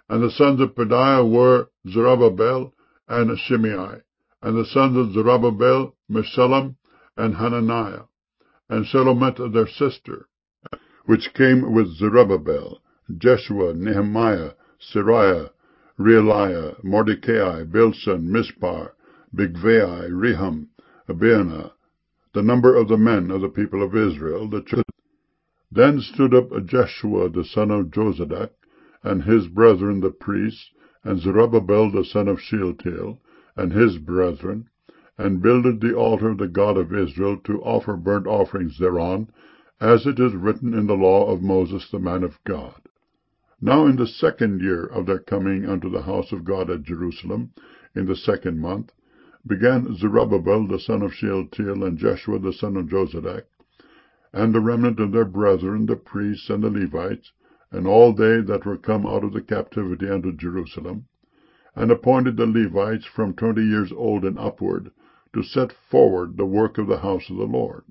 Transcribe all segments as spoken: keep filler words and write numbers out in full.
And the sons of Pedaiah were Zerubbabel and Shimei. And the sons of Zerubbabel, Meshullam and Hananiah. And Shelomith their sister, which came with Zerubbabel, Jeshua, Nehemiah, Seraiah, Realiah, Mordecai, Bilshan, Mispar, Bigvai, Rehum, Abinah, the number of the men of the people of Israel. The children. Then stood up Jeshua the son of Jozadak, and his brethren the priests, and Zerubbabel the son of Shealtiel, and his brethren, and builded the altar of the God of Israel, to offer burnt offerings thereon, as it is written in the law of Moses the man of God. Now in the second year of their coming unto the house of God at Jerusalem, in the second month, began Zerubbabel the son of Shealtiel, and Jeshua the son of Jozadak, and the remnant of their brethren, the priests and the Levites, and all they that were come out of the captivity unto Jerusalem, and appointed the Levites from twenty years old and upward, to set forward the work of the house of the Lord.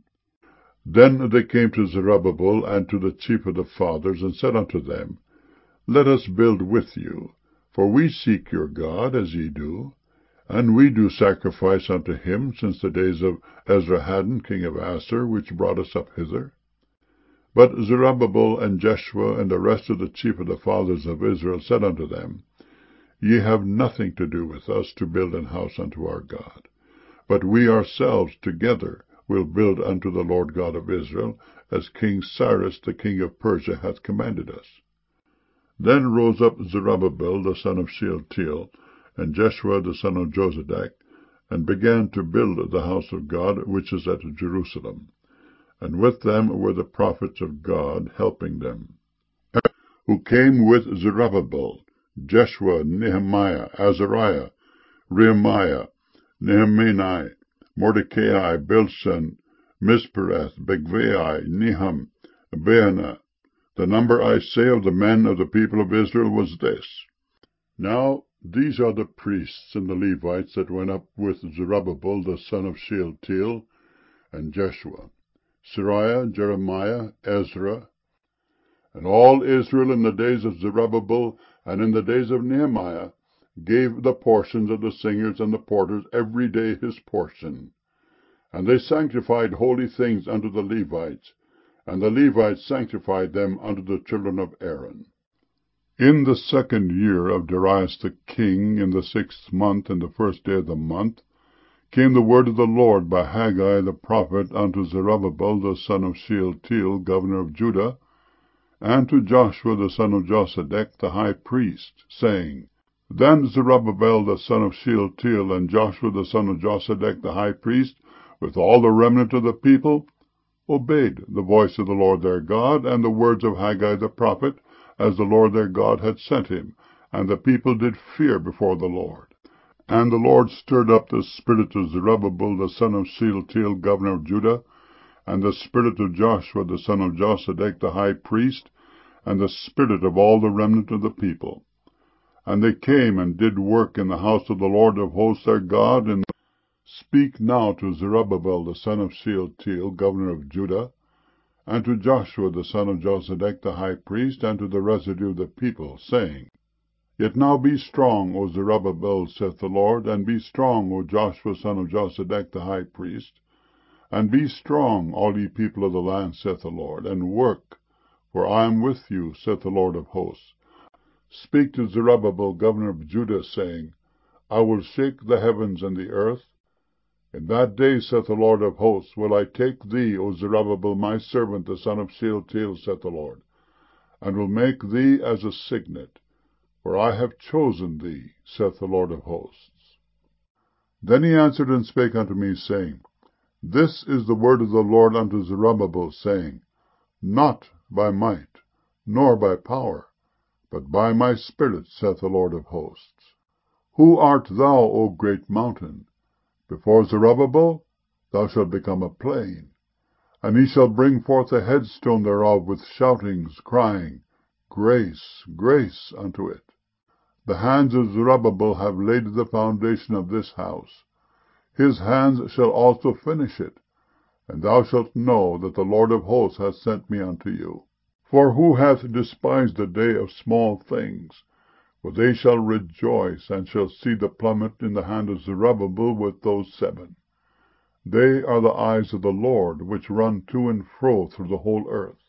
Then they came to Zerubbabel and to the chief of the fathers, and said unto them, Let us build with you, for we seek your God, as ye do, and we do sacrifice unto him since the days of Esarhaddon king of Assur, which brought us up hither. But Zerubbabel and Jeshua and the rest of the chief of the fathers of Israel said unto them, Ye have nothing to do with us to build an house unto our God, but we ourselves together will build unto the Lord God of Israel, as King Cyrus the king of Persia hath commanded us. Then rose up Zerubbabel the son of Shealtiel, and Jeshua the son of Jozadak, and began to build the house of God, which is at Jerusalem. And with them were the prophets of God, helping them, who came with Zerubbabel, Jeshua, Nehemiah, Azariah, Rehemiah, Nehemiah, Mordecai, Bilshan, Mispereth, Bigvai, Nehum, Abinah. The number, I say, of the men of the people of Israel was this. Now these are the priests and the Levites that went up with Zerubbabel the son of Shealtiel, and Jeshua, Seraiah, Jeremiah, Ezra, and all Israel in the days of Zerubbabel and in the days of Nehemiah gave the portions of the singers and the porters every day his portion. And they sanctified holy things unto the Levites, and the Levites sanctified them unto the children of Aaron. In the second year of Darius the king, in the sixth month, in the first day of the month, came the word of the Lord by Haggai the prophet unto Zerubbabel the son of Shealtiel, governor of Judah, and to Joshua the son of Josedech the high priest, saying, Then Zerubbabel the son of Shealtiel, and Joshua the son of Josedech the high priest, with all the remnant of the people, obeyed the voice of the Lord their God, and the words of Haggai the prophet, as the Lord their God had sent him, and the people did fear before the Lord. And the Lord stirred up the spirit of Zerubbabel the son of Shealtiel, governor of Judah, and the spirit of Joshua the son of Josedech the high priest, and the spirit of all the remnant of the people. And they came and did work in the house of the Lord of hosts their God. And speak now to Zerubbabel the son of Shealtiel, governor of Judah, and to Joshua the son of Josedech the high priest, and to the residue of the people, saying, Yet now be strong, O Zerubbabel, saith the Lord, and be strong, O Joshua son of Josedech the high priest, and be strong, all ye people of the land, saith the Lord, and work, for I am with you, saith the Lord of hosts. Speak to Zerubbabel, governor of Judah, saying, I will shake the heavens and the earth. In that day, saith the Lord of hosts, will I take thee, O Zerubbabel, my servant, the son of Shealtiel, saith the Lord, and will make thee as a signet, for I have chosen thee, saith the Lord of hosts. Then he answered and spake unto me, saying, This is the word of the Lord unto Zerubbabel, saying, Not by might, nor by power, but by my spirit, saith the Lord of hosts. Who art thou, O great mountain? Before Zerubbabel thou shalt become a plain, and he shall bring forth the headstone thereof with shoutings, crying, Grace, grace unto it. The hands of Zerubbabel have laid the foundation of this house. His hands shall also finish it, and thou shalt know that the Lord of hosts hath sent me unto you. For who hath despised the day of small things, For they shall rejoice, and shall see the plummet in the hand of Zerubbabel with those seven. They are the eyes of the Lord, which run to and fro through the whole earth.